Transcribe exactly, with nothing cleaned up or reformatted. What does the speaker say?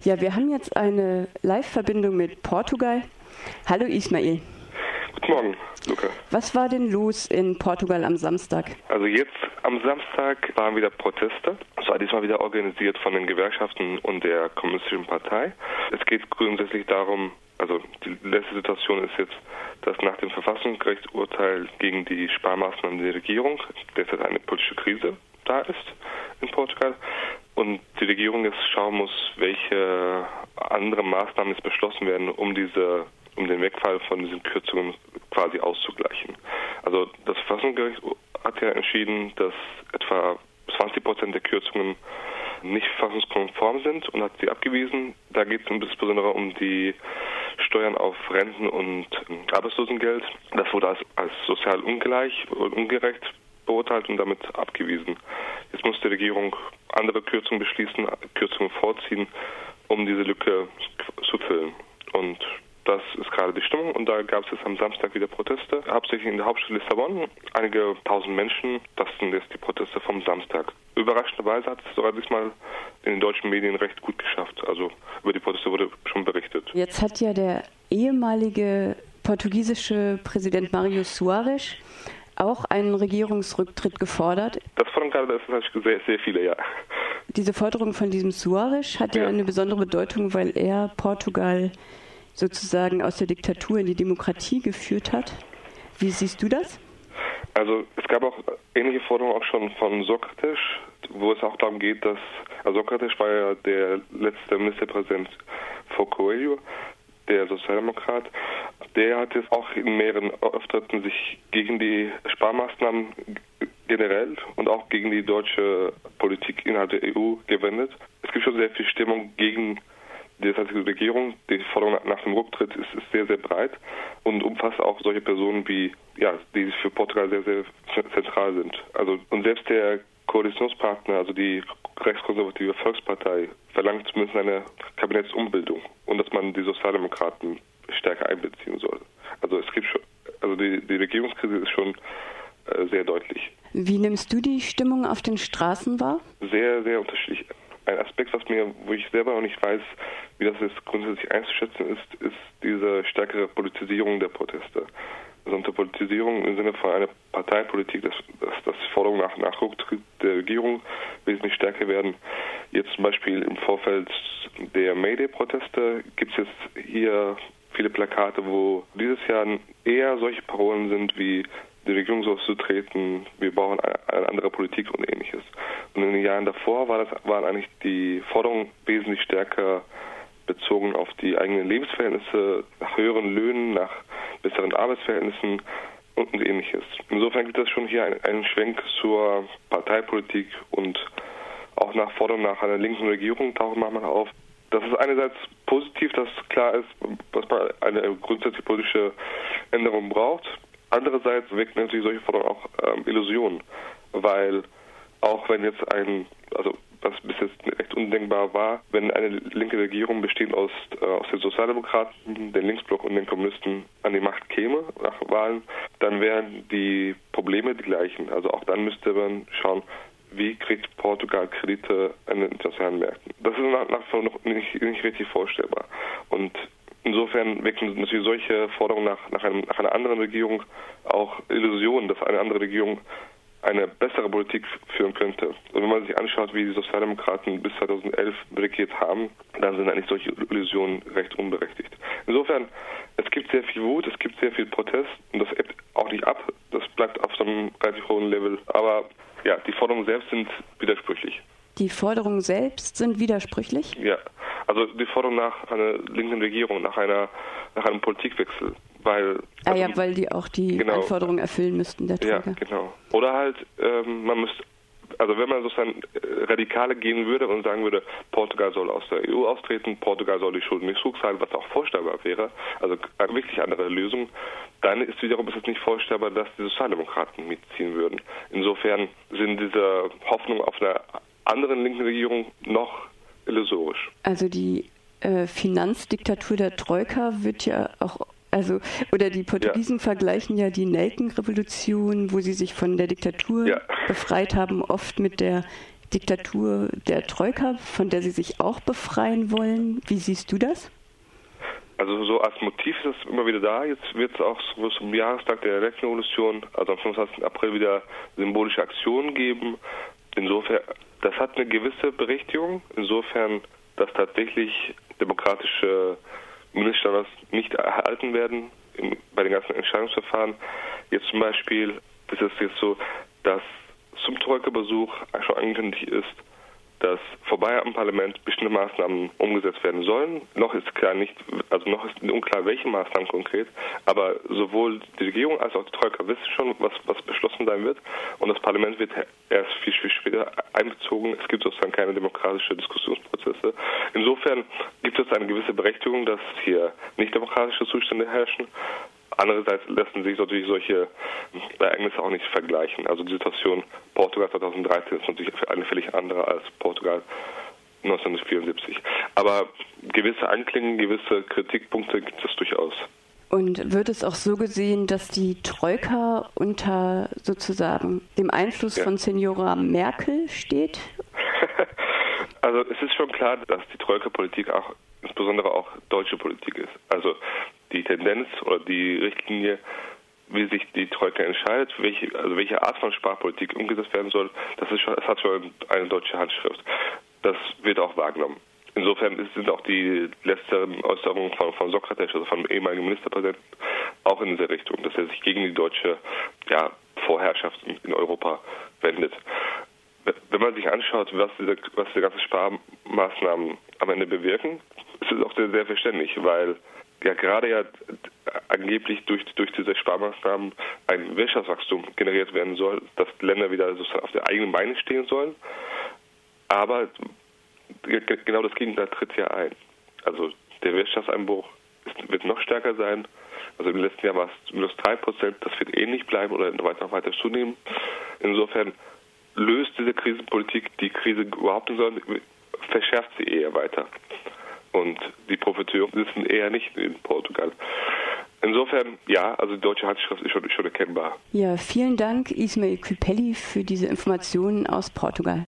Ja, wir haben jetzt eine Live-Verbindung mit Portugal. Hallo Ismail. Guten Morgen, Luca. Was war denn los in Portugal am Samstag? Also jetzt am Samstag waren wieder Proteste. Es war diesmal wieder organisiert von den Gewerkschaften und der Kommunistischen Partei. Es geht grundsätzlich darum, also die letzte Situation ist jetzt, dass nach dem Verfassungsgerichtsurteil gegen die Sparmaßnahmen der Regierung derzeit eine politische Krise da ist in Portugal und die Regierung jetzt schauen muss, welche andere Maßnahmen jetzt beschlossen werden, um diese um den Wegfall von diesen Kürzungen quasi auszugleichen. Also das Verfassungsgericht hat ja entschieden, dass etwa zwanzig Prozent der Kürzungen nicht verfassungskonform sind und hat sie abgewiesen. Da geht es insbesondere um die Steuern auf Renten und Arbeitslosengeld. Das wurde als, als sozial ungleich und ungerecht beurteilt und damit abgewiesen. Jetzt muss die Regierung andere Kürzungen beschließen, Kürzungen vorziehen, um diese Lücke zu füllen. Und das ist gerade die Stimmung und da gab es jetzt am Samstag wieder Proteste, hauptsächlich in der Hauptstadt Lissabon. Einige tausend Menschen, das sind jetzt die Proteste vom Samstag. Überraschenderweise hat es sogar diesmal in den deutschen Medien recht gut geschafft. Also über die Proteste wurde schon berichtet. Jetzt hat ja der ehemalige portugiesische Präsident Mário Soares auch einen Regierungsrücktritt gefordert. Das fordern gerade das ist sehr, sehr viele, ja. Diese Forderung von diesem Soares hat ja, ja eine besondere Bedeutung, weil er Portugal sozusagen aus der Diktatur in die Demokratie geführt hat. Wie siehst du das? Also es gab auch ähnliche Forderungen auch schon von Sócrates, wo es auch darum geht, dass also Sócrates war ja der letzte Ministerpräsident vor Coelho, der Sozialdemokrat. Der hat jetzt auch in mehreren Auftritten sich gegen die Sparmaßnahmen generell und auch gegen die deutsche Politik innerhalb der E U gewendet. Es gibt schon sehr viel Stimmung gegen die derzeitige Regierung. Die Forderung nach dem Rücktritt ist, ist sehr, sehr breit und umfasst auch solche Personen, wie, ja, die für Portugal sehr, sehr zentral sind. Also, und selbst der Koalitionspartner, also die rechtskonservative Volkspartei, verlangt zumindest eine Kabinettsumbildung und dass man die Sozialdemokraten stärker einbeziehen soll. Also es gibt schon, also die, die Regierungskrise ist schon äh, sehr deutlich. Wie nimmst du die Stimmung auf den Straßen wahr? Sehr, sehr unterschiedlich. Ein Aspekt, was mir, wo ich selber noch nicht weiß, wie das jetzt grundsätzlich einzuschätzen ist, ist diese stärkere Politisierung der Proteste. Also unter Politisierung im Sinne von einer Parteipolitik, dass, dass, dass Forderungen nach, nach Rücktritt der Regierung wesentlich stärker werden. Jetzt zum Beispiel im Vorfeld der Mayday-Proteste gibt es jetzt hier viele Plakate, wo dieses Jahr eher solche Parolen sind wie die Regierung soll auszutreten, wir brauchen eine, eine andere Politik und Ähnliches. Und in den Jahren davor war das, waren eigentlich die Forderungen wesentlich stärker bezogen auf die eigenen Lebensverhältnisse, nach höheren Löhnen, nach besseren Arbeitsverhältnissen und, und Ähnliches. Insofern gibt es schon hier einen, einen Schwenk zur Parteipolitik und auch nach Forderungen nach einer linken Regierung tauchen manchmal auf. Das ist einerseits positiv, dass klar ist, dass man eine grundsätzliche politische Änderung braucht. Andererseits wecken natürlich solche Forderungen auch ähm, Illusionen, weil auch wenn jetzt ein, also was bis jetzt echt undenkbar war, wenn eine linke Regierung bestehend aus, äh, aus den Sozialdemokraten, den Linksblock und den Kommunisten an die Macht käme nach Wahlen, dann wären die Probleme die gleichen. Also auch dann müsste man schauen, wie kriegt Portugal Kredite an den internationalen Märkten. Das ist nach, nach wie vor noch nicht, nicht richtig vorstellbar. Und insofern wecken natürlich solche Forderungen nach, nach, einem, nach einer anderen Regierung auch Illusionen, dass eine andere Regierung eine bessere Politik führen könnte. Und wenn man sich anschaut, wie die Sozialdemokraten bis zweitausendelf regiert haben, dann sind eigentlich solche Illusionen recht unberechtigt. Insofern, es gibt sehr viel Wut, es gibt sehr viel Protest und das ebbt auch nicht ab. Das bleibt auf so einem relativ hohen Level. Aber ja, die Forderungen selbst sind widersprüchlich. Die Forderungen selbst sind widersprüchlich? Ja, also die Forderung nach einer linken Regierung, nach einer nach einem Politikwechsel, weil ah also, ja, weil die auch die genau, Anforderungen erfüllen müssten, der Träger. Ja, genau. Oder halt, ähm, man müsste, also wenn man sozusagen Radikale gehen würde und sagen würde, Portugal soll aus der E U austreten, Portugal soll die Schulden nicht zurückzahlen, was auch vorstellbar wäre, also wirklich andere Lösung, dann ist wiederum ist es nicht vorstellbar, dass die Sozialdemokraten mitziehen würden. Insofern sind diese Hoffnungen auf eine anderen linken Regierung noch illusorisch. Also die äh, Finanzdiktatur der Troika wird ja auch, also oder die Portugiesen ja. vergleichen ja die Nelkenrevolution, wo sie sich von der Diktatur ja. befreit haben, oft mit der Diktatur der Troika, von der Sie sich auch befreien wollen. Wie siehst du das? Also so als Motiv ist es immer wieder da. Jetzt wird es auch so zum Jahrestag der Revolution, also am fünfundzwanzigsten April wieder symbolische Aktionen geben. Insofern, das hat eine gewisse Berechtigung, insofern, dass tatsächlich demokratische Mindeststandards nicht erhalten werden im, bei den ganzen Entscheidungsverfahren. Jetzt zum Beispiel ist es jetzt so, dass zum Troika-Besuch schon angekündigt ist, dass vorbei am Parlament bestimmte Maßnahmen umgesetzt werden sollen. Noch ist klar nicht, also noch ist unklar, welche Maßnahmen konkret, aber sowohl die Regierung als auch die Troika wissen schon, was, was beschlossen sein wird, und das Parlament wird erst viel, viel später einbezogen. Es gibt sozusagen keine demokratische Diskussionsprozesse. Insofern gibt es eine gewisse Berechtigung, dass hier nicht demokratische Zustände herrschen. Andererseits lassen sich natürlich solche Ereignisse auch nicht vergleichen. Also die Situation Portugal zweitausenddreizehn ist natürlich eine völlig andere als Portugal neunzehnhundertvierundsiebzig. Aber gewisse Anklänge, gewisse Kritikpunkte gibt es durchaus. Und wird es auch so gesehen, dass die Troika unter sozusagen dem Einfluss ja. von Senora Merkel steht? Also es ist schon klar, dass die Troika-Politik auch insbesondere auch deutsche Politik ist. Also die Tendenz oder die Richtlinie, wie sich die Troika entscheidet, welche, also welche Art von Sparpolitik umgesetzt werden soll, das ist schon, das hat schon eine deutsche Handschrift. Das wird auch wahrgenommen. Insofern sind auch die letzteren Äußerungen von, von Sokrates, also vom ehemaligen Ministerpräsidenten, auch in dieser Richtung, dass er sich gegen die deutsche ja, Vorherrschaft in, in Europa wendet. Wenn man sich anschaut, was diese, was diese ganzen Sparmaßnahmen am Ende bewirken, ist es auch sehr, sehr verständlich, weil ja gerade ja angeblich durch, durch diese Sparmaßnahmen ein Wirtschaftswachstum generiert werden soll, dass Länder wieder sozusagen auf den eigenen Beinen stehen sollen. Aber genau das Gegenteil tritt ja ein. Also der Wirtschaftseinbruch ist, wird noch stärker sein. Also im letzten Jahr war es minus drei Prozent, das wird ähnlich bleiben oder weiter, weiter zunehmen. Insofern löst diese Krisenpolitik die Krise überhaupt nicht, sondern verschärft sie eher weiter. Und die Profiteure sitzen eher nicht in Portugal. Insofern, ja, also die deutsche Handschrift ist schon, schon erkennbar. Ja, vielen Dank, Ismail Küpeli, für diese Informationen aus Portugal.